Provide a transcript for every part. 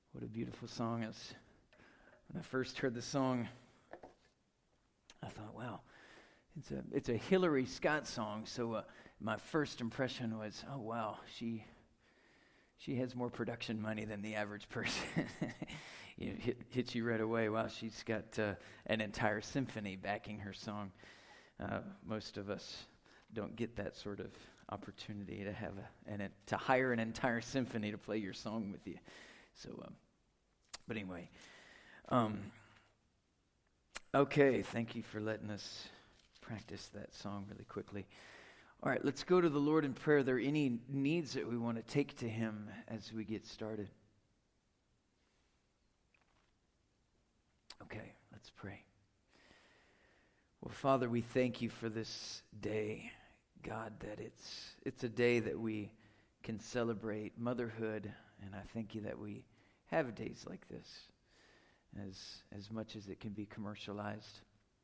What a beautiful song. When I first heard the song, I thought, wow, it's a Hillary Scott song. So my first impression was, oh wow, she has more production money than the average person. Hits you right away. Wow, she's got an entire symphony backing her song. Most of us don't get that sort of opportunity to have to hire an entire symphony to play your song with you. So, but anyway, okay, thank you for letting us practice that song really quickly. All right, let's go to the Lord in prayer. Are there any needs that we want to take to Him as we get started? Okay, let's pray. Well, Father, we thank you for this day, God, that it's a day that we can celebrate motherhood, and I thank you that we have days like this, as much as it can be commercialized.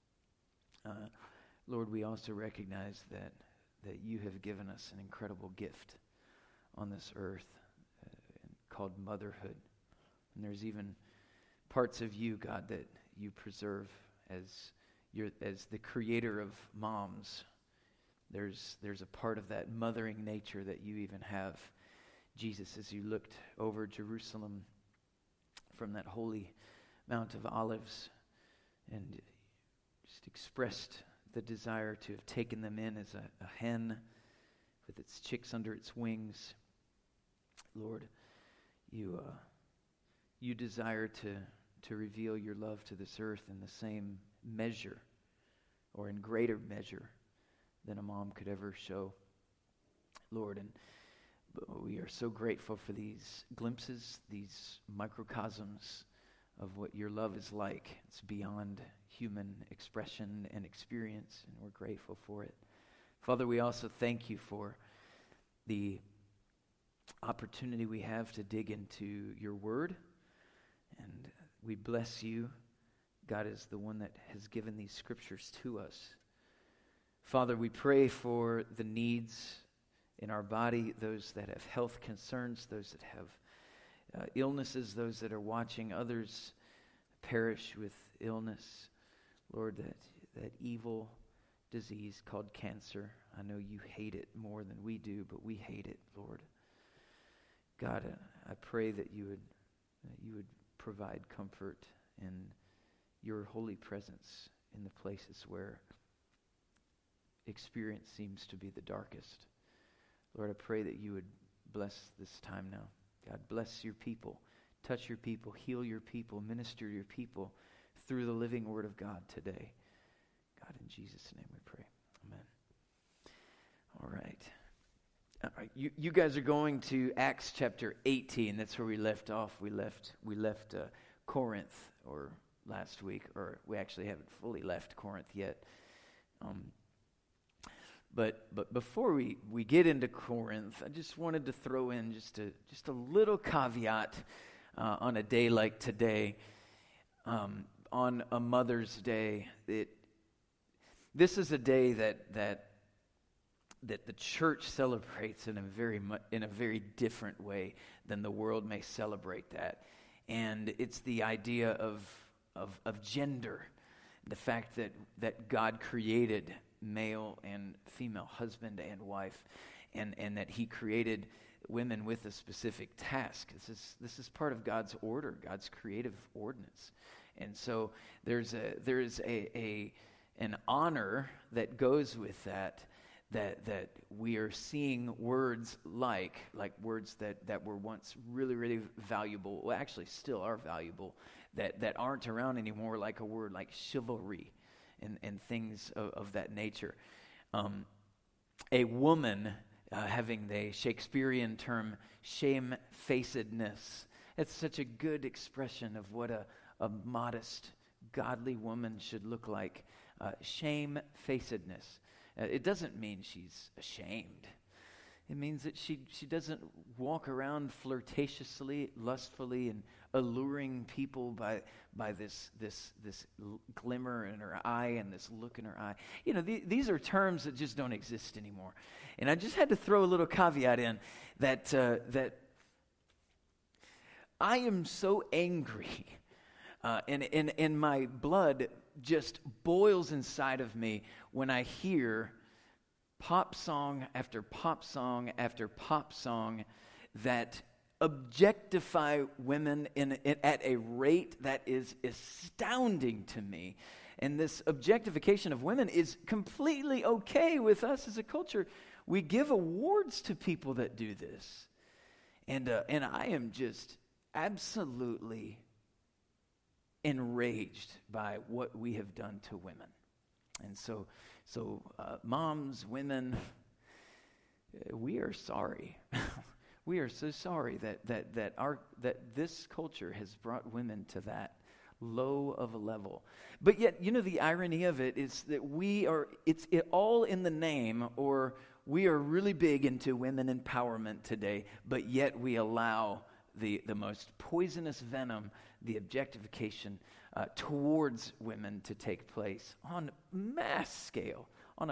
Lord, we also recognize that you have given us an incredible gift on this earth called motherhood. And there's even parts of you, God, that you preserve as the creator of moms. There's a part of that mothering nature that you even have. Jesus, as you looked over Jerusalem from that holy Mount of Olives and just expressed the desire to have taken them in as a hen with its chicks under its wings. Lord, you desire to reveal your love to this earth in the same measure or in greater measure than a mom could ever show. Lord, and we are so grateful for these glimpses, these microcosms of what your love is like. It's beyond human expression and experience, and we're grateful for it. Father, we also thank you for the opportunity we have to dig into your word, and we bless you. God is the one that has given these scriptures to us. Father, we pray for the needs in our body, those that have health concerns, those that have illnesses, those that are watching others perish with illness. Lord, that evil disease called cancer, I know you hate it more than we do, but we hate it, Lord. God, I pray that you would provide comfort in your holy presence in the places where experience seems to be the darkest. Lord, I pray that you would bless this time now. God, bless your people. Touch your people. Heal your people. Minister to your people through the living word of God today. God, in Jesus' name we pray. Amen. All right. All right. You guys are going to Acts chapter 18. That's where we left off. We left Corinth or last week, or we actually haven't fully left Corinth yet. But before we get into Corinth, I just wanted to throw in just a little caveat on a day like today, on a Mother's Day. This is a day that the church celebrates in a very different way than the world may celebrate that, and it's the idea of gender, the fact that God created male and female, husband and wife, and that he created women with a specific task. This is part of God's order, God's creative ordinance. And so there is an honor that goes with that we are seeing words like words that were once really, really valuable, well, actually still are valuable, that aren't around anymore, like a word like chivalry and things of that nature. A woman having the Shakespearean term shamefacedness. It's such a good expression of what a modest, godly woman should look like. Shamefacedness. It doesn't mean she's ashamed. It means that she doesn't walk around flirtatiously, lustfully, and alluring people by this glimmer in her eye and this look in her eye. You know, these are terms that just don't exist anymore. And I just had to throw a little caveat in that I am so angry, and my blood just boils inside of me when I hear pop song after pop song after pop song that objectify women at a rate that is astounding to me. And this objectification of women is completely okay with us as a culture. We give awards to people that do this. And I am just absolutely enraged by what we have done to women. And so moms, women, we are sorry. We are so sorry that this culture has brought women to that low of a level. But yet, the irony of it is that it's all in the name, or we are really big into women empowerment today, but yet we allow the most poisonous venom, the objectification towards women to take place on a mass scale.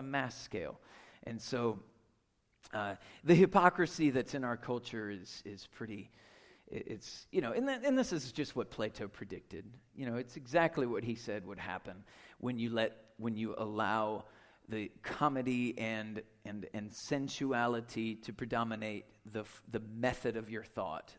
And so the hypocrisy that's in our culture is pretty, and this is just what Plato predicted. It's exactly what he said would happen when you allow the comedy and sensuality to predominate the method of your thought,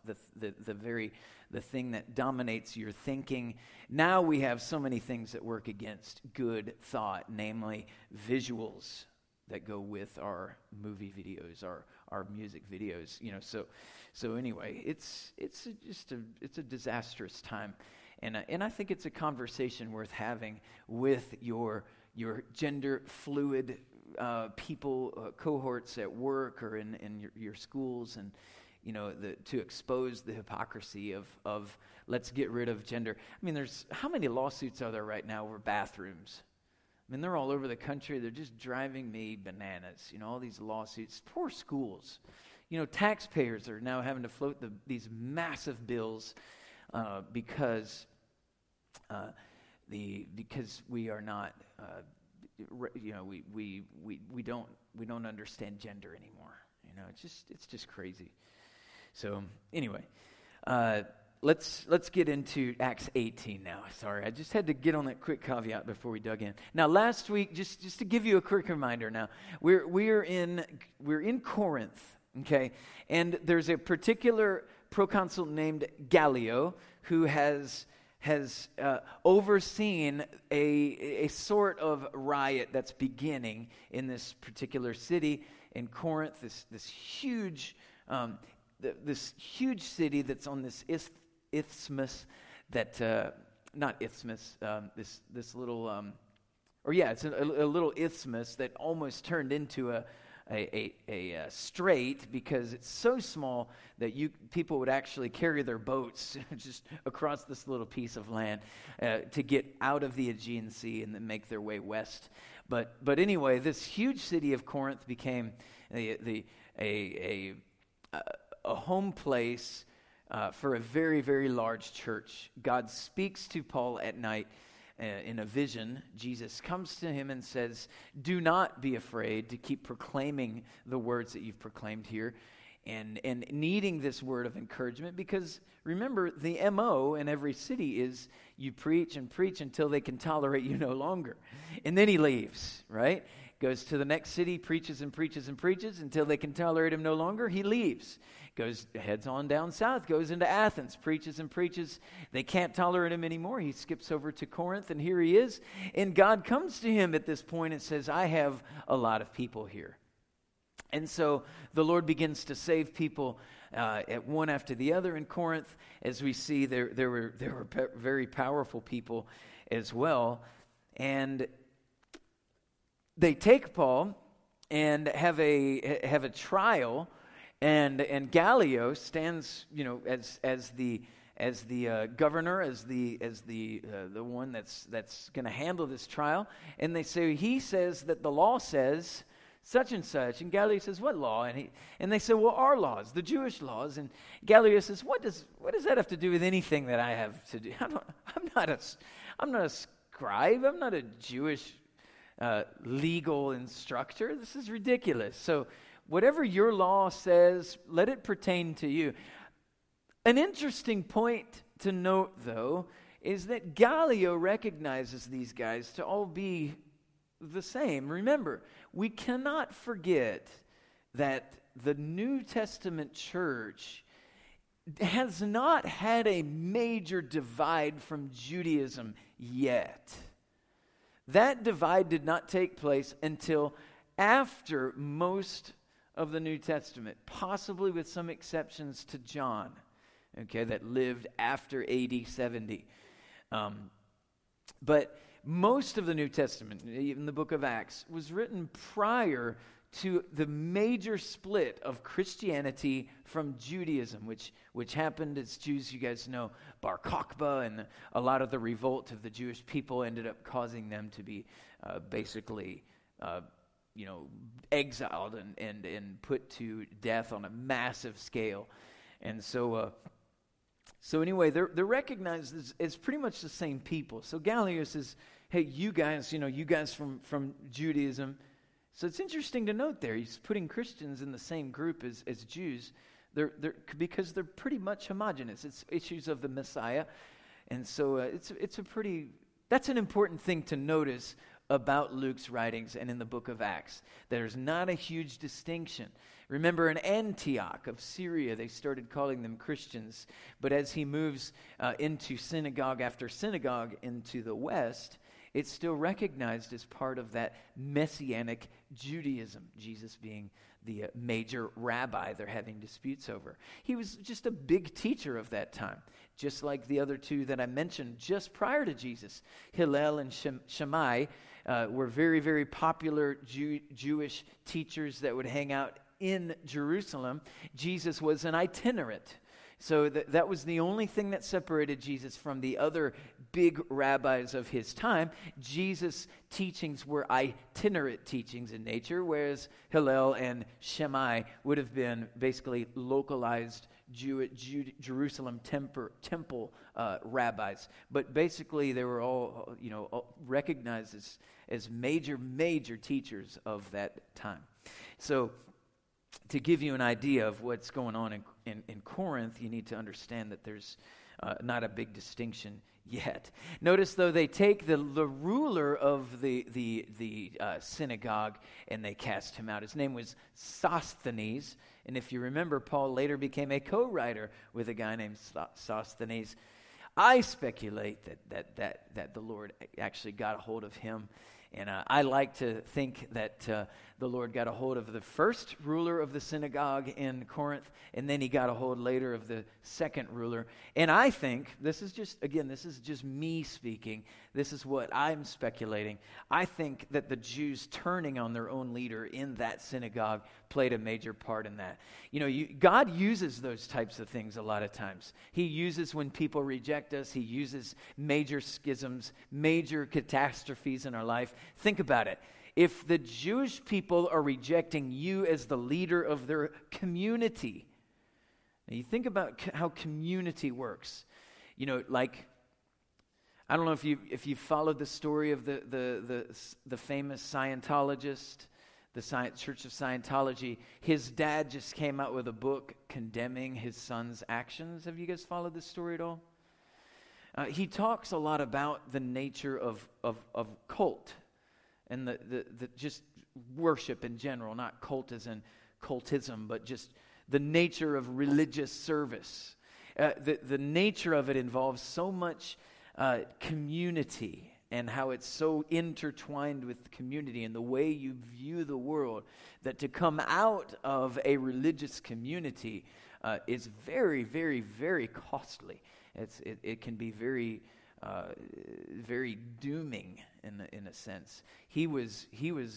the thing that dominates your thinking. Now we have so many things that work against good thought, namely visuals that go with our movie videos, our music videos. So anyway, it's a disastrous time, and I think it's a conversation worth having with your gender fluid people, cohorts at work or in your schools, and to expose the hypocrisy of let's get rid of gender. I mean, how many lawsuits are there right now over bathrooms? I mean, they're all over the country. They're just driving me bananas. All these lawsuits. Poor schools. Taxpayers are now having to float these massive bills because we are not. We don't understand gender anymore. It's just crazy. So anyway, let's get into Acts 18 now. Sorry, I just had to get on that quick caveat before we dug in. Now, last week, just to give you a quick reminder. Now, we're in Corinth, okay, and there's a particular proconsul named Gallio who has overseen a sort of riot that's beginning in this particular city in Corinth. This huge city that's on this isthmus that not isthmus. This little it's a little isthmus that almost turned into a strait because it's so small that people would actually carry their boats just across this little piece of land to get out of the Aegean Sea and then make their way west. But anyway, this huge city of Corinth became a home place for a very, very large church. God speaks to Paul at night in a vision. Jesus comes to him and says, do not be afraid to keep proclaiming the words that you've proclaimed here, and needing this word of encouragement, because remember, the MO in every city is you preach and preach until they can tolerate you no longer. And then he leaves, right? Goes to the next city, preaches and preaches and preaches until they can tolerate him no longer. He leaves. Heads on down south, goes into Athens, preaches and preaches. They can't tolerate him anymore. He skips over to Corinth, and here he is. And God comes to him at this point and says, I have a lot of people here. And so the Lord begins to save people at one after the other in Corinth. As we see, there were very powerful people as well. And they take Paul and have a trial. And Gallio stands, as the governor, as the one that's going to handle this trial. And he says that the law says such and such. And Gallio says, what law? And they say, well, our laws, the Jewish laws. And Gallio says, what does that have to do with anything that I have to do? I'm not a scribe. I'm not a Jewish legal instructor. This is ridiculous. So whatever your law says, let it pertain to you. An interesting point to note, though, is that Gallio recognizes these guys to all be the same. Remember, we cannot forget that the New Testament church has not had a major divide from Judaism yet. That divide did not take place until after most of the New Testament, possibly with some exceptions to John, okay, that lived after AD 70. But most of the New Testament, even the book of Acts, was written prior to the major split of Christianity from Judaism, which happened, as Jews, you guys know, Bar Kokhba, and a lot of the revolt of the Jewish people ended up causing them to be basically exiled and put to death on a massive scale. And so anyway, they're recognized as pretty much the same people. So Gallio says, hey, you guys from Judaism. So it's interesting to note there, he's putting Christians in the same group as Jews, because they're pretty much homogenous. It's issues of the Messiah, and so that's an important thing to notice about Luke's writings and in the book of Acts. There's not a huge distinction. Remember, in Antioch of Syria, they started calling them Christians, but as he moves into synagogue after synagogue into the West, it's still recognized as part of that Messianic Judaism, Jesus being the major rabbi they're having disputes over. He was just a big teacher of that time, just like the other two that I mentioned just prior to Jesus. Hillel and Shammai were very, very popular Jewish teachers that would hang out in Jerusalem. Jesus was an itinerant. So that was the only thing that separated Jesus from the other big rabbis of his time. Jesus' teachings were itinerant teachings in nature, whereas Hillel and Shammai would have been basically localized Jerusalem temple rabbis. But basically they were all recognized as major teachers of that time. So to give you an idea of what's going on in Corinth, you need to understand that there's not a big distinction yet. Notice, though, they take the ruler of the synagogue and they cast him out. His name was Sosthenes, and if you remember, Paul later became a co-writer with a guy named Sosthenes. I speculate that the Lord actually got a hold of him. And I like to think that the Lord got a hold of the first ruler of the synagogue in Corinth, and then he got a hold later of the second ruler. And I think, this is just me speaking, this is what I'm speculating. I think that the Jews turning on their own leader in that synagogue played a major part in that. God uses those types of things a lot of times. He uses when people reject us. He uses major schisms, major catastrophes in our life. Think about it. If the Jewish people are rejecting you as the leader of their community, now you think about how community works. I don't know if you followed the story of the famous Scientologist, the Church of Scientology. His dad just came out with a book condemning his son's actions. Have you guys followed this story at all? He talks a lot about the nature of cult and the just worship in general, not cult as in cultism, but just the nature of religious service. The nature of it involves so much community and how it's so intertwined with community and the way you view the world, that to come out of a religious community is very, very, very costly. It can be very, very dooming in a sense. He was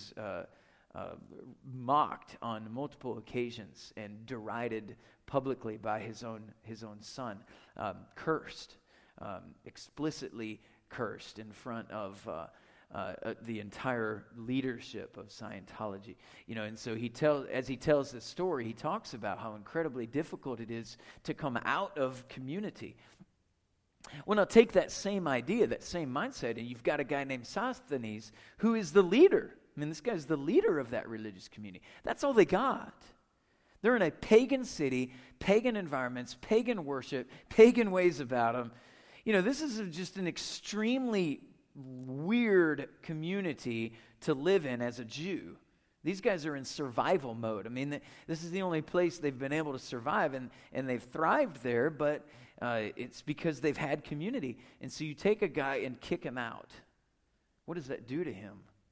mocked on multiple occasions and derided publicly by his own son, cursed, explicitly cursed in front of the entire leadership of Scientology. And so as he tells this story, he talks about how incredibly difficult it is to come out of community. Well, now take that same idea, that same mindset, and you've got a guy named Sosthenes who is the leader. I mean, this guy's the leader of that religious community. That's all they got. They're in a pagan city, pagan environments, pagan worship, pagan ways about them. This is just an extremely weird community to live in as a Jew. These guys are in survival mode. I mean, this is the only place they've been able to survive, and they've thrived there, but it's because they've had community. And so you take a guy and kick him out. What does that do to him?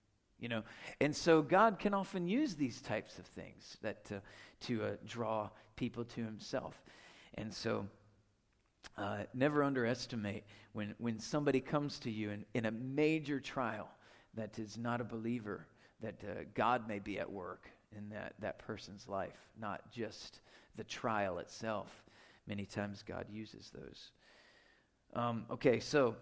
And so God can often use these types of things to draw people to himself. And so never underestimate when somebody comes to you in a major trial that is not a believer, that God may be at work in that person's life, not just the trial itself. Many times God uses those. Okay, so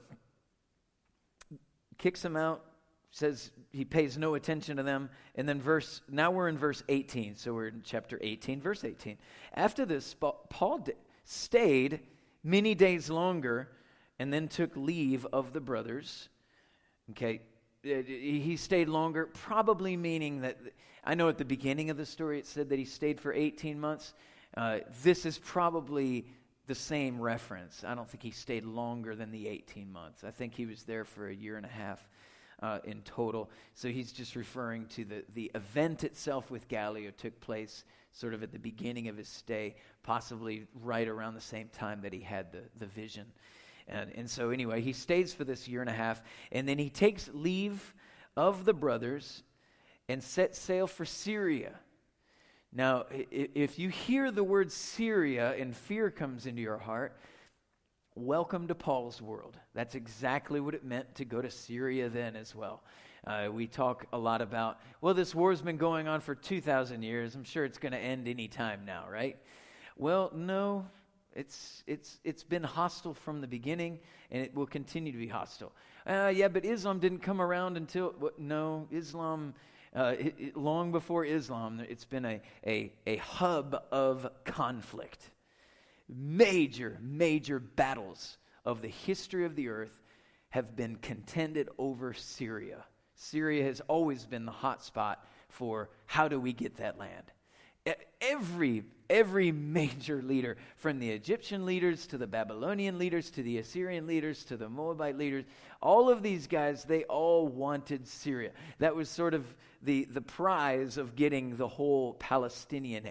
kicks them out, says he pays no attention to them, and then now we're in verse 18, so we're in chapter 18, verse 18. After this, Paul stayed many days longer and then took leave of the brothers. Okay, he stayed longer, probably meaning that, I know at the beginning of the story it said that he stayed for 18 months. This is probably the same reference. I don't think he stayed longer than the 18 months. I think he was there for a year and a half in total. So he's just referring to the event itself with Gallio took place sort of at the beginning of his stay, possibly right around the same time that he had the vision. And so anyway, he stays for this year and a half, and then he takes leave of the brothers and sets sail for Syria. Now, if you hear the word Syria and fear comes into your heart, welcome to Paul's world. That's exactly what it meant to go to Syria then as well. We talk a lot about, this war's been going on for 2,000 years. I'm sure it's going to end any time now, right? Well, no. It's been hostile from the beginning, and it will continue to be hostile. But Islam didn't come around until... No, Islam... long before Islam, it's been a hub of conflict. Major battles of the history of the earth have been contended over Syria. Syria has always been the hot spot for how do we get that land. Every major leader, from the Egyptian leaders to the Babylonian leaders to the Assyrian leaders to the Moabite leaders, all of these guys, they all wanted Syria. That was sort of the prize of getting the whole Palestinian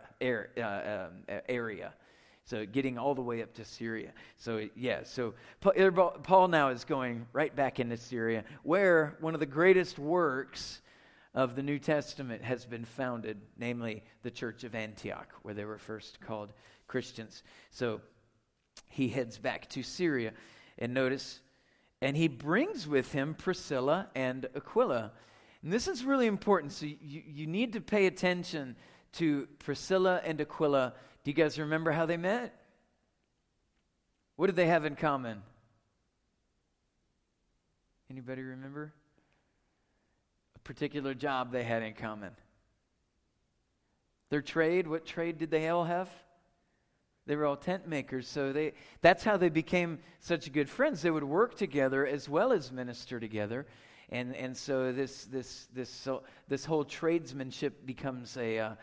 area. So getting all the way up to Syria. So Paul now is going right back into Syria, where one of the greatest works of the New Testament has been founded, namely the Church of Antioch, where they were first called Christians. So he heads back to Syria, and notice, and he brings with him Priscilla and Aquila. And this is really important, so you need to pay attention to Priscilla and Aquila. Do you guys remember how they met? What did they have in common? Anybody remember? Particular job they had in common. Their trade, what trade did they all have? They were all tent makers, so that's how they became such good friends. They would work together as well as minister together, and so this whole tradesmanship becomes a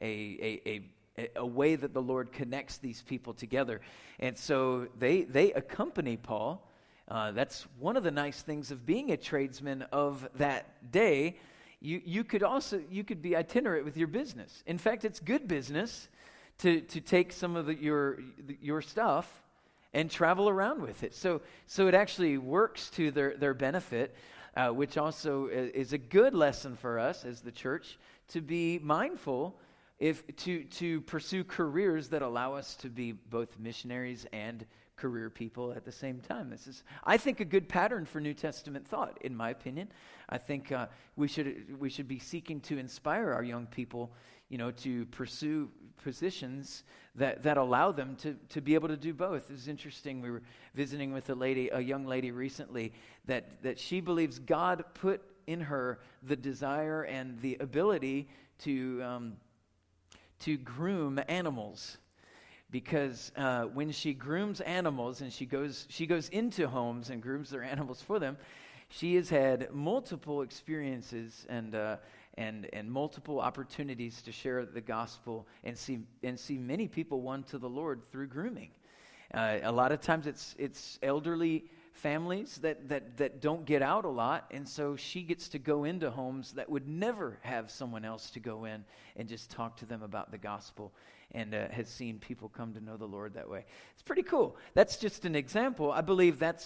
way that the Lord connects these people together. And so they accompany Paul. That's one of the nice things of being a tradesman of that day. You could be itinerant with your business. In fact, it's good business to take some of your stuff and travel around with it. So it actually works to their benefit, which also is a good lesson for us as the church to be mindful to pursue careers that allow us to be both missionaries and career people at the same time. This is, I think, a good pattern for New Testament thought, in my opinion. I think we should be seeking to inspire our young people, to pursue positions that allow them to be able to do both. It was interesting. We were visiting with a young lady recently that she believes God put in her the desire and the ability to groom animals. Because when she grooms animals and she goes into homes and grooms their animals for them, she has had multiple experiences and and multiple opportunities to share the gospel and see many people won to the Lord through grooming. A lot of times it's elderly families that don't get out a lot, and so she gets to go into homes that would never have someone else to go in and just talk to them about the gospel, and has seen people come to know the Lord that way. It's pretty cool. That's just an example. I believe that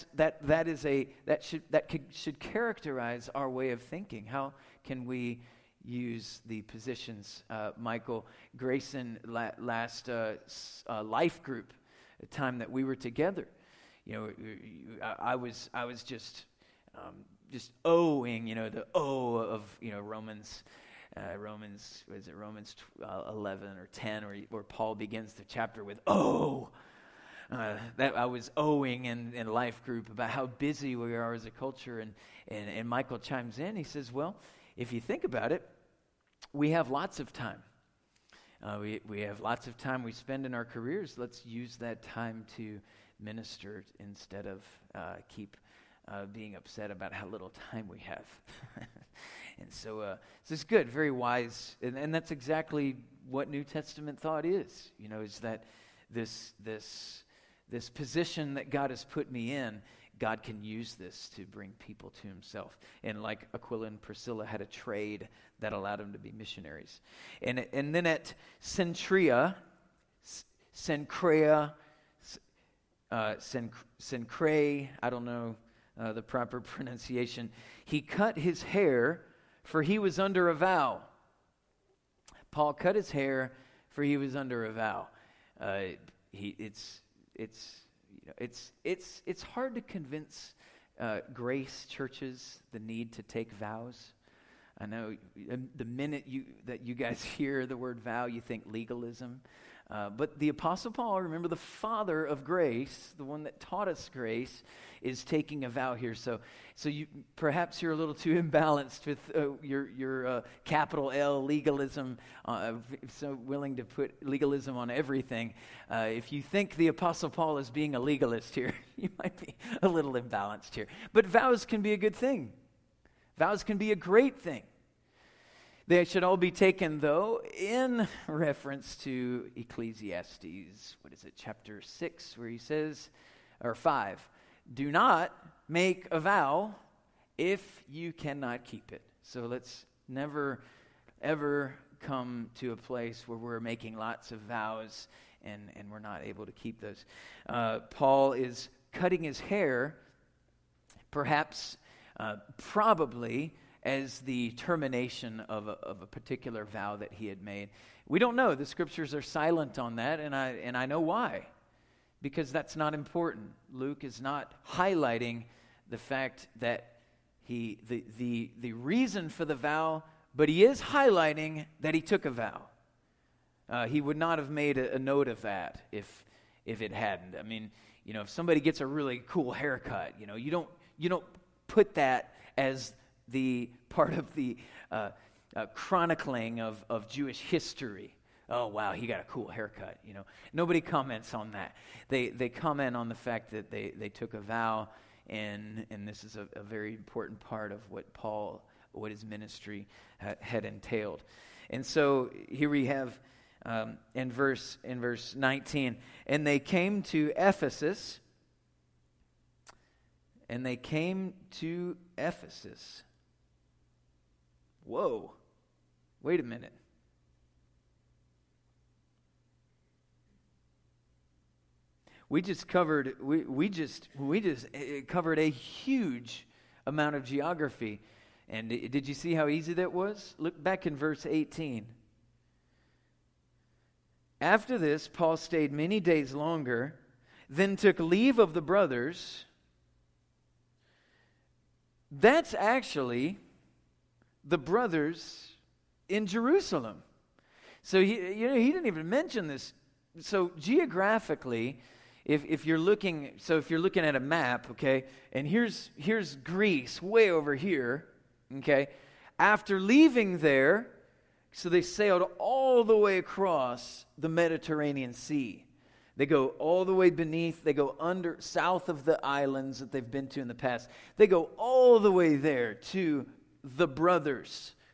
should characterize our way of thinking. How can we use the positions? Michael Grayson, last life group, the time that we were together, I was just owing, the O of, Romans 11 or 10, where Paul begins the chapter with that I was owing in life group about how busy we are as a culture, and Michael chimes in. He says, well, if you think about it, we have lots of time. We have lots of time we spend in our careers. Let's use that time to minister instead of keep being upset about how little time we have. And so it's good, very wise, and that's exactly what New Testament thought is. Is that this position that God has put me in, God can use this to bring people to himself. And like Aquila and Priscilla had a trade that allowed them to be missionaries. And then at Cenchrea, I don't know the proper pronunciation, he cut his hair, for he was under a vow. Paul cut his hair, for he was under a vow. It's hard to convince grace churches the need to take vows. I know the minute that you guys hear the word vow, you think legalism. But the Apostle Paul, remember, the father of grace, the one that taught us grace, is taking a vow here. So perhaps you're a little too imbalanced with your capital L legalism, so willing to put legalism on everything. If you think the Apostle Paul is being a legalist here, you might be a little imbalanced here. But vows can be a good thing. Vows can be a great thing. They should all be taken, though, in reference to Ecclesiastes, chapter 6, where he says, or 5, do not make a vow if you cannot keep it. So let's never, ever come to a place where we're making lots of vows and we're not able to keep those. Paul is cutting his hair, perhaps, probably, as the termination of a particular vow that he had made. We don't know. The scriptures are silent on that, and I know why. Because that's not important. Luke is not highlighting the fact that the reason for the vow, but he is highlighting that he took a vow. He would not have made a note of that if it hadn't. I mean, if somebody gets a really cool haircut, you don't put that as the part of the chronicling of Jewish history. Oh, wow, he got a cool haircut. Nobody comments on that. They comment on the fact that they took a vow, and this is a very important part of what his ministry had entailed. And so here we have in verse 19, and they came to Ephesus. Whoa, wait a minute. We just covered covered a huge amount of geography. And did you see how easy that was? Look back in verse 18. After this, Paul stayed many days longer, then took leave of the brothers. That's actually the brothers in Jerusalem. So he didn't even mention this. So geographically, if you're looking at a map, okay, and here's Greece way over here, okay. After leaving there, so they sailed all the way across the Mediterranean Sea. They go all the way beneath, they go south of the islands that they've been to in the past. They go all the way there to the brothers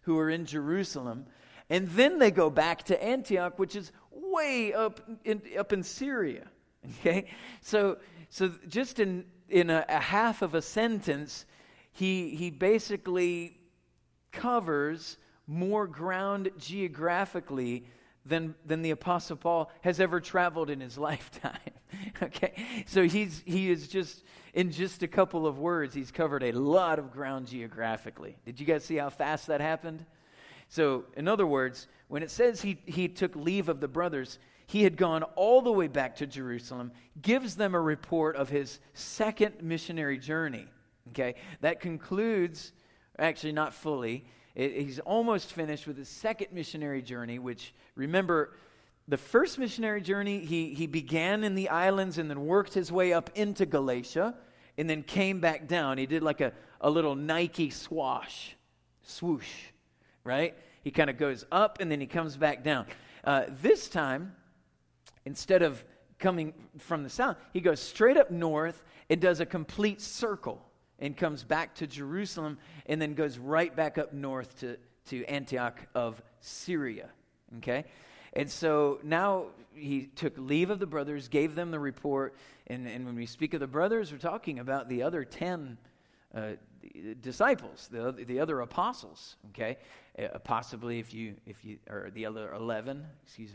who are in Jerusalem. And then they go back to Antioch, which is way up in Syria. Okay? So just in a half of a sentence, he basically covers more ground geographically than the Apostle Paul has ever traveled in his lifetime. Okay? So he is just, in just a couple of words, he's covered a lot of ground geographically. Did you guys see how fast that happened? So, in other words, when it says he took leave of the brothers, he had gone all the way back to Jerusalem, gives them a report of his second missionary journey. Okay? That concludes, actually not fully, he's almost finished with his second missionary journey, which, remember, the first missionary journey, he began in the islands and then worked his way up into Galatia and then came back down. He did like a little Nike swoosh, right? He kind of goes up and then he comes back down. This time, instead of coming from the south, he goes straight up north and does a complete circle and comes back to Jerusalem and then goes right back up north to Antioch of Syria. Okay? And so now he took leave of the brothers, gave them the report, and when we speak of the brothers, we're talking about the other 10 disciples, the other apostles, okay? Possibly if you or the other 11,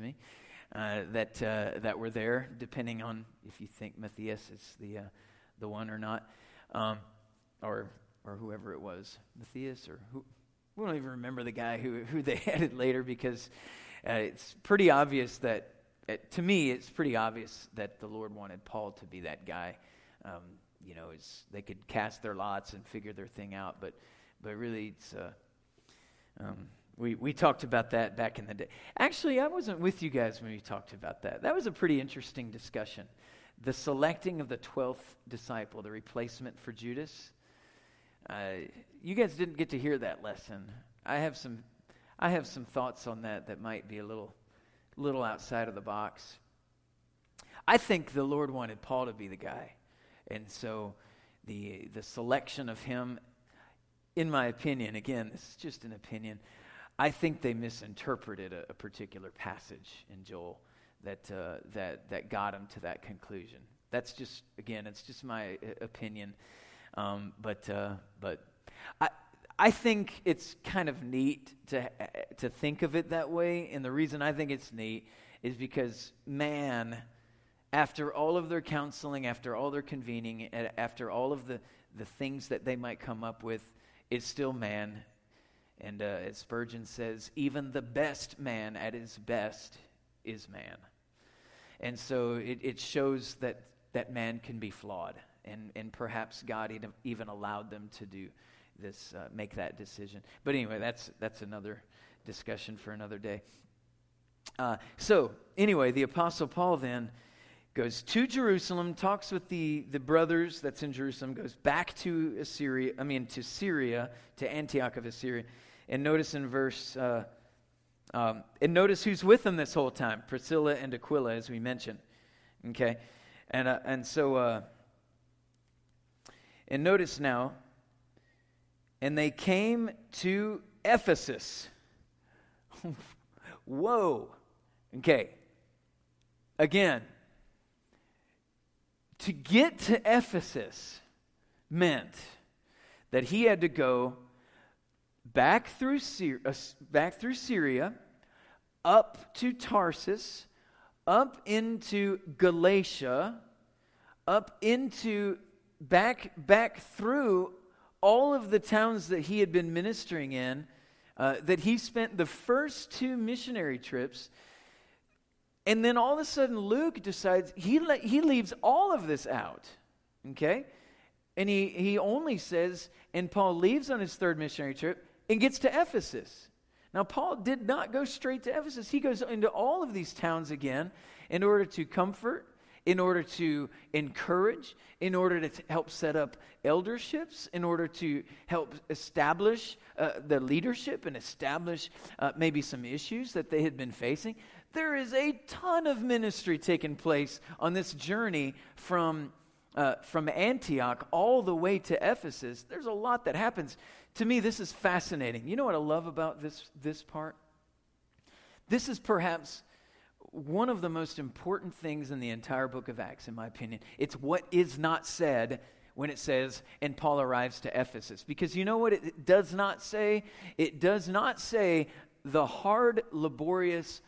that were there, depending on if you think Matthias is the one or not, or whoever it was, Matthias or who. We don't even remember the guy who they added later, because it's pretty obvious that, to me, it's pretty obvious that the Lord wanted Paul to be that guy. They could cast their lots and figure their thing out, but really, it's we talked about that back in the day. Actually, I wasn't with you guys when we talked about that. That was a pretty interesting discussion. The selecting of the 12th disciple, the replacement for Judas. You guys didn't get to hear that lesson. I have some thoughts on that might be a little outside of the box. I think the Lord wanted Paul to be the guy. And so the selection of him, in my opinion, again, this is just an opinion, I think they misinterpreted a particular passage in Joel that got him to that conclusion. That's just, again, it's just my opinion. But I think it's kind of neat to think of it that way, and the reason I think it's neat is because man, after all of their counseling, after all their convening, after all of the things that they might come up with, it's still man. And as Spurgeon says, even the best man at his best is man. And so it shows that man can be flawed. And perhaps God even allowed them to do this, make that decision. But anyway, that's another discussion for another day. So anyway, the Apostle Paul then goes to Jerusalem, talks with the brothers that's in Jerusalem, goes back to Syria, to Antioch of Assyria. And notice in verse, and notice who's with them this whole time, Priscilla and Aquila, as we mentioned. Okay, and so. And notice now, and they came to Ephesus. Whoa. Okay. Again, to get to Ephesus meant that he had to go back through Syria, up to Tarsus, up into Galatia, up into back through all of the towns that he had been ministering in, that he spent the first 2 missionary trips, and then all of a sudden Luke decides he leaves all of this out, okay? And he only says, and Paul leaves on his 3rd missionary trip and gets to Ephesus. Now, Paul did not go straight to Ephesus. He goes into all of these towns again in order to comfort, in order to encourage, in order to help set up elderships, in order to help establish the leadership and establish maybe some issues that they had been facing. There is a ton of ministry taking place on this journey from from Antioch all the way to Ephesus, there's a lot that happens. To me, this is fascinating. You know what I love about this part? This is perhaps one of the most important things in the entire book of Acts, in my opinion. It's what is not said when it says, and Paul arrives to Ephesus. Because you know what it does not say? It does not say the hard, laborious,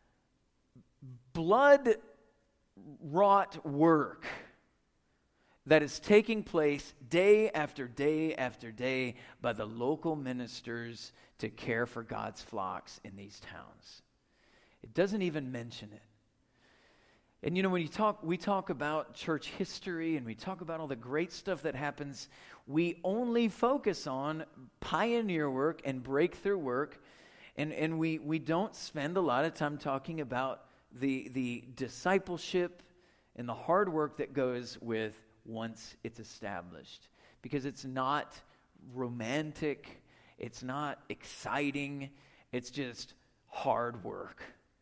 blood-wrought work that is taking place day after day after day by the local ministers to care for God's flocks in these towns. It doesn't even mention it. And you know, when we talk about church history and we talk about all the great stuff that happens, we only focus on pioneer work and breakthrough work, and we don't spend a lot of time talking about the discipleship and the hard work that goes with once it's established. Because it's not romantic, it's not exciting, it's just hard work.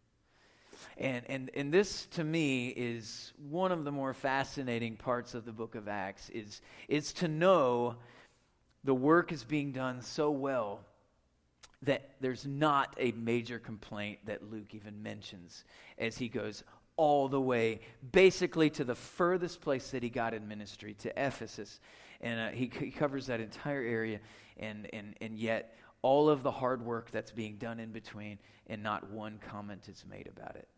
And this, to me, is one of the more fascinating parts of the book of Acts, is to know the work is being done so well that there's not a major complaint that Luke even mentions as he goes all the way, basically to the furthest place that he got in ministry, to Ephesus. And he covers that entire area, and yet all of the hard work that's being done in between, and not one comment is made about it.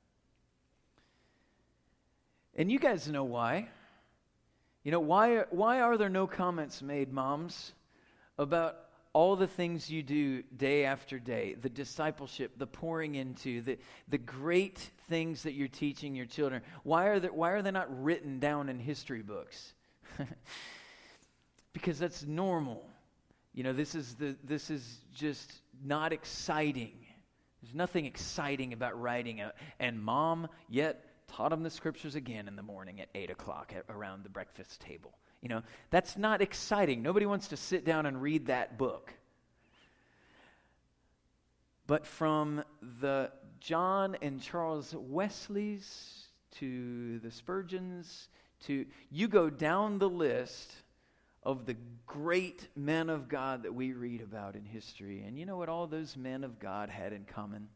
And you guys know why. You know, why are there no comments made, moms, about all the things you do day after day, the discipleship, the pouring into, the great things that you're teaching your children? Why are they not written down in history books? Because that's normal. You know, this is just not exciting. There's nothing exciting about writing and mom yet taught them the scriptures again in the morning at 8 o'clock around the breakfast table. You know, that's not exciting. Nobody wants to sit down and read that book. But from the John and Charles Wesleys to the Spurgeons, you go down the list of the great men of God that we read about in history. And you know what all those men of God had in common?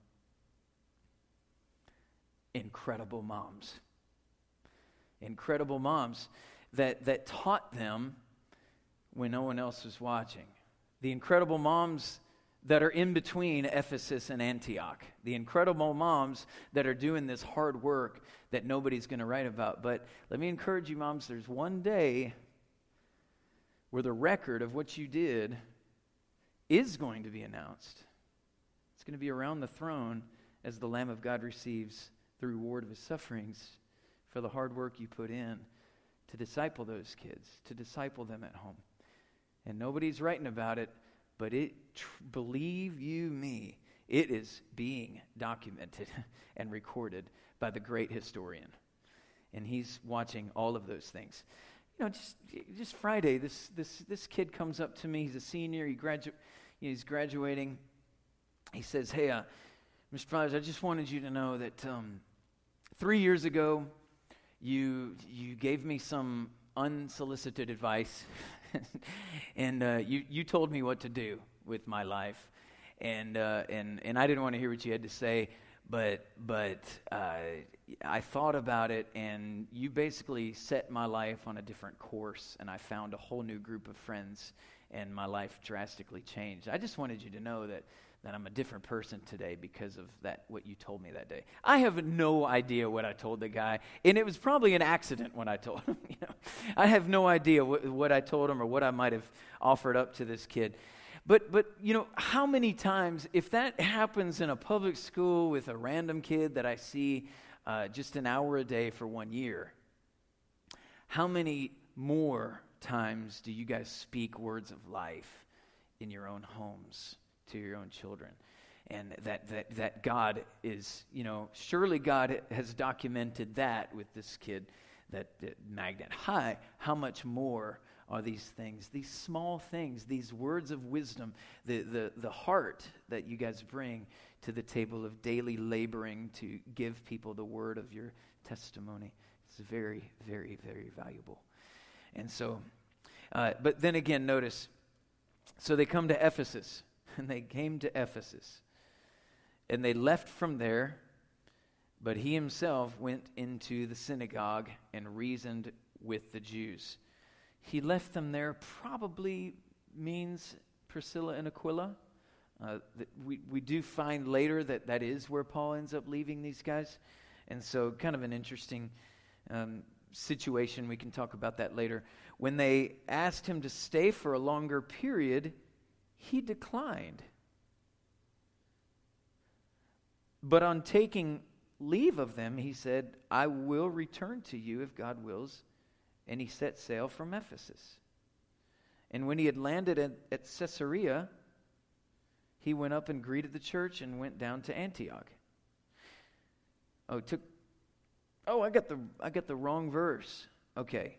Incredible moms. Incredible moms that taught them when no one else was watching. The incredible moms that are in between Ephesus and Antioch. The incredible moms that are doing this hard work that nobody's going to write about. But let me encourage you, moms, there's one day where the record of what you did is going to be announced. It's going to be around the throne as the Lamb of God receives the reward of his sufferings for the hard work you put in to disciple those kids, to disciple them at home. And nobody's writing about it, but believe you me, it is being documented and recorded by the great historian. And he's watching all of those things. You know, just Friday, this kid comes up to me. He's a senior. He's graduating. He says, "Hey, Mr. Flowers, I just wanted you to know that 3 years ago, you gave me some unsolicited advice, and you told me what to do with my life, and I didn't want to hear what you had to say, but I thought about it, and you basically set my life on a different course, and I found a whole new group of friends, and my life drastically changed. I just wanted you to know that I'm a different person today because of that, what you told me that day." I have no idea what I told the guy, and it was probably an accident when I told him. You know, I have no idea what I told him or what I might have offered up to this kid. But you know, how many times, if that happens in a public school with a random kid that I see just an hour a day for 1 year, how many more times do you guys speak words of life in your own homes to your own children? And that God is, you know, surely God has documented that with this kid, that Magnet High. How much more are these things, these small things, these words of wisdom, the heart that you guys bring to the table of daily laboring to give people the word of your testimony? It's very, very, very valuable. And so, but then again, notice, so they come to Ephesus, and they came to Ephesus, and they left from there, but he himself went into the synagogue and reasoned with the Jews. He left them there probably means Priscilla and Aquila. We do find later that is where Paul ends up leaving these guys. And so kind of an interesting situation. We can talk about that later. When they asked him to stay for a longer period, he declined. But on taking leave of them, he said, I will return to you if God wills. And he set sail from Ephesus. And when he had landed at Caesarea, he went up and greeted the church and went down to Antioch. I got the wrong verse. Okay,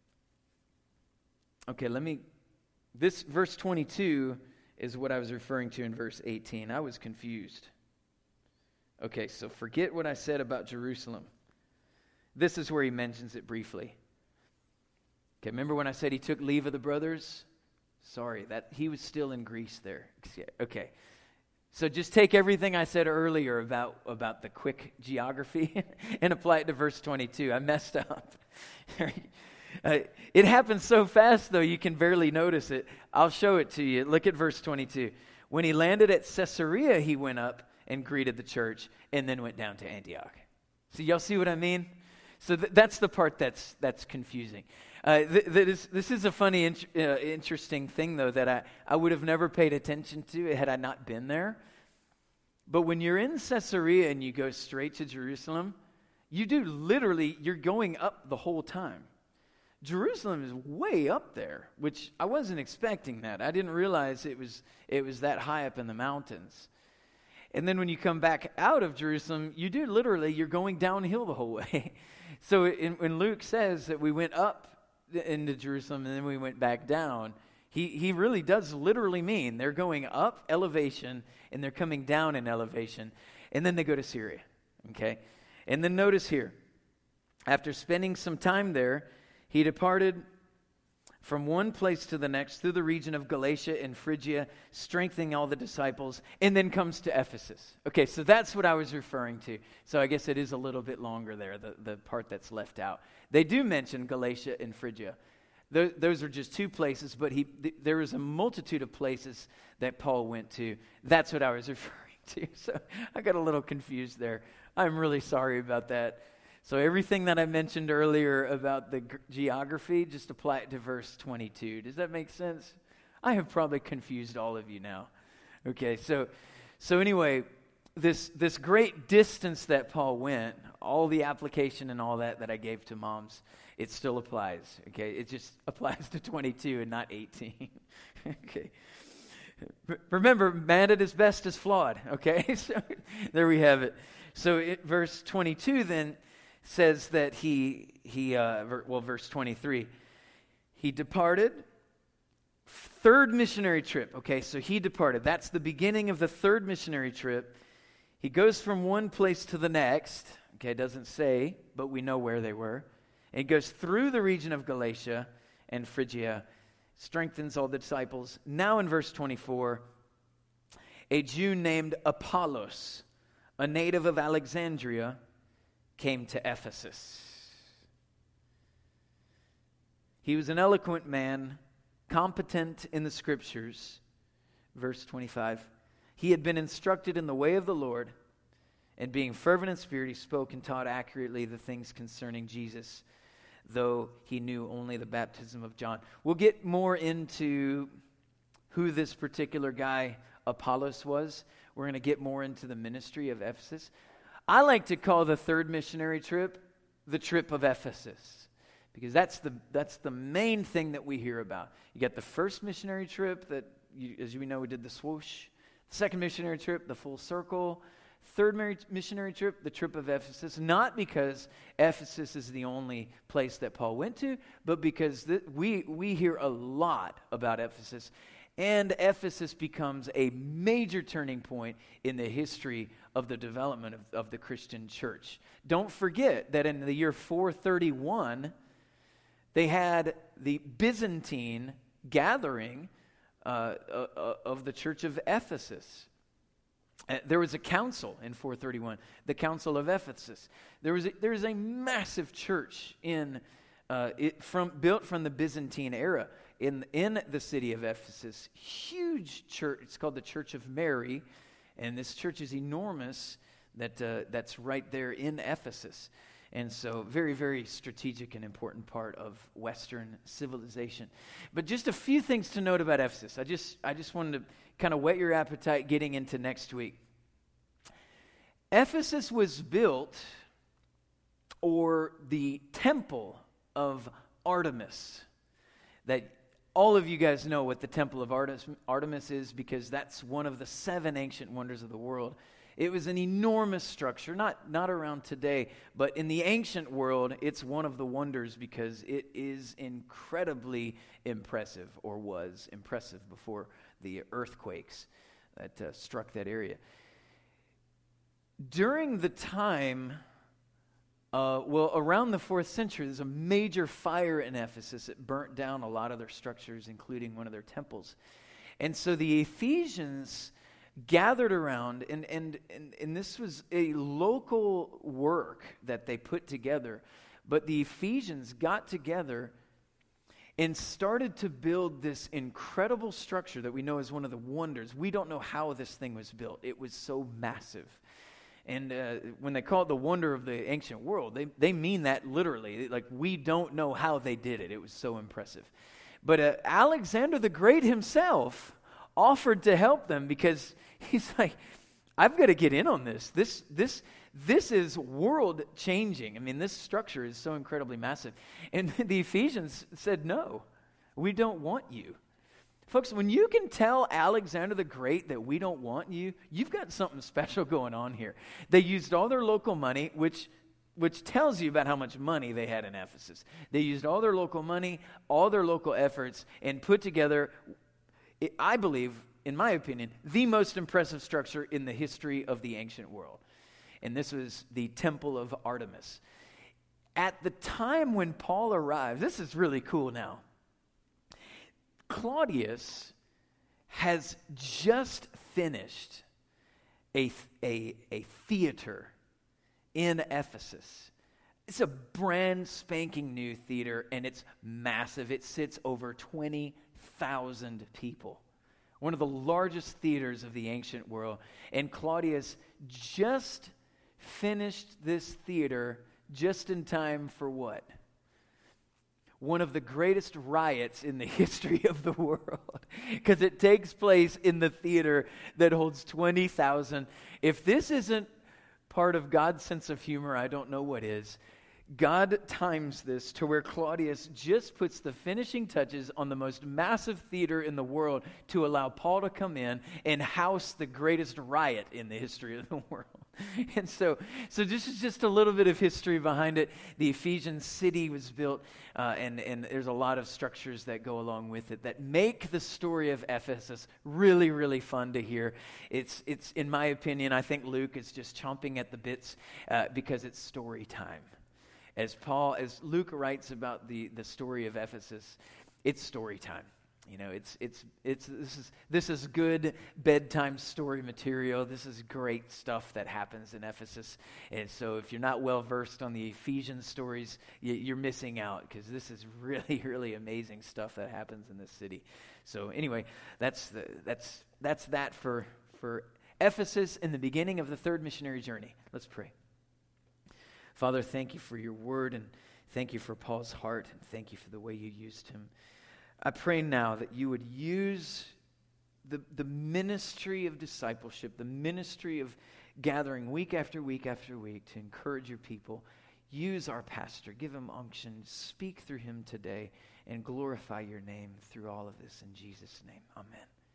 this verse 22 is what I was referring to in verse 18. I was confused. Okay, so forget what I said about Jerusalem. This is where he mentions it briefly. Okay, remember when I said he took leave of the brothers? Sorry, that he was still in Greece there. Okay, so just take everything I said earlier about the quick geography and apply it to verse 22. I messed up. It happens so fast, though, you can barely notice it. I'll show it to you. Look at verse 22. When he landed at Caesarea, he went up and greeted the church and then went down to Antioch. So y'all see what I mean? So that's the part that's confusing. This is a funny, interesting thing, though, that I would have never paid attention to had I not been there. But when you're in Caesarea and you go straight to Jerusalem, you're going up the whole time. Jerusalem is way up there, which I wasn't expecting that. I didn't realize it was that high up in the mountains. And then when you come back out of Jerusalem, you're going downhill the whole way. So when Luke says that we went up into Jerusalem and then we went back down, he really does literally mean they're going up elevation and they're coming down in elevation. And then they go to Syria, okay? And then notice here, after spending some time there, he departed from one place to the next through the region of Galatia and Phrygia, strengthening all the disciples, and then comes to Ephesus. Okay, so that's what I was referring to. So I guess it is a little bit longer there, the part that's left out. They do mention Galatia and Phrygia. Those are just two places, but there was a multitude of places that Paul went to. That's what I was referring to. So I got a little confused there. I'm really sorry about that. So everything that I mentioned earlier about the geography, just apply it to verse 22. Does that make sense? I have probably confused all of you now. Okay, so anyway, this great distance that Paul went, all the application and all that I gave to moms, it still applies. Okay, it just applies to 22 and not 18. Okay. Remember, man at his best is flawed. Okay, so there we have it. So verse 22 then says that verse 23, he departed, third missionary trip. Okay, so he departed. That's the beginning of the third missionary trip. He goes from one place to the next. Okay, it doesn't say, but we know where they were. And he goes through the region of Galatia and Phrygia, strengthens all the disciples. Now in verse 24, a Jew named Apollos, a native of Alexandria, came to Ephesus. He was an eloquent man, competent in the scriptures. Verse 25, he had been instructed in the way of the Lord, and being fervent in spirit, he spoke and taught accurately the things concerning Jesus, though he knew only the baptism of John. We'll get more into who this particular guy, Apollos, was. We're going to get more into the ministry of Ephesus. I like to call the third missionary trip the trip of Ephesus, because that's the main thing that we hear about. You got the first missionary trip that, as we know, we did the swoosh. The second missionary trip, the full circle. Third missionary trip, the trip of Ephesus. Not because Ephesus is the only place that Paul went to, but because we hear a lot about Ephesus. And Ephesus becomes a major turning point in the history of the development of the Christian church. Don't forget that in the year 431, They had the Byzantine gathering of the church of Ephesus. There was a council in 431, the Council of Ephesus. There is a massive church built from the Byzantine era in the city of Ephesus. Huge church. It's called the Church of Mary, and this church is enormous. That's right there in Ephesus. And so very, very strategic and important part of Western civilization. But just a few things to note about Ephesus. I just wanted to kind of whet your appetite getting into next week. Ephesus was built, or the temple of Artemis. That all of you guys know what the temple of Artemis is, because that's one of the 7 ancient wonders of the world. It was an enormous structure, not around today, but in the ancient world, it's one of the wonders because it is incredibly impressive, or was impressive before the earthquakes that struck that area. During the time, around the 4th century, there's a major fire in Ephesus. It burnt down a lot of their structures, including one of their temples. And so the Ephesians gathered around, and this was a local work that they put together, but the Ephesians got together and started to build this incredible structure that we know is one of the wonders. We don't know how this thing was built. It was so massive. And when they call it the wonder of the ancient world, they mean that literally. Like, we don't know how they did it. It was so impressive. But Alexander the Great himself offered to help them, because he's like, I've got to get in on this. This is world changing. I mean, this structure is so incredibly massive. And the Ephesians said, no, we don't want you. Folks, when you can tell Alexander the Great that we don't want you, you've got something special going on here. They used all their local money, which tells you about how much money they had in Ephesus. They used all their local money, all their local efforts, and put together, I believe, in my opinion, the most impressive structure in the history of the ancient world. And this was the Temple of Artemis. At the time when Paul arrived, this is really cool now. Claudius has just finished a theater in Ephesus. It's a brand spanking new theater, and it's massive. It sits over 20,000 people. One of the largest theaters of the ancient world. And Claudius just finished this theater just in time for what? One of the greatest riots in the history of the world, because it takes place in the theater that holds 20,000. If this isn't part of God's sense of humor, I don't know what is. God times this to where Claudius just puts the finishing touches on the most massive theater in the world to allow Paul to come in and house the greatest riot in the history of the world. And so this is just a little bit of history behind it. The Ephesian city was built, and there's a lot of structures that go along with it that make the story of Ephesus really, really fun to hear. It's in my opinion, I think Luke is just chomping at the bits because it's story time. As Luke writes about the story of Ephesus, it's story time. You know, this is good bedtime story material. This is great stuff that happens in Ephesus. And so if you're not well versed on the Ephesian stories, you're missing out, because this is really, really amazing stuff that happens in this city. So anyway, that's that for Ephesus in the beginning of the 3rd missionary journey. Let's pray. Father, thank you for your word, and thank you for Paul's heart, and thank you for the way you used him. I pray now that you would use the ministry of discipleship, the ministry of gathering week after week after week to encourage your people. Use our pastor, give him unction, speak through him today, and glorify your name through all of this. In Jesus' name, amen.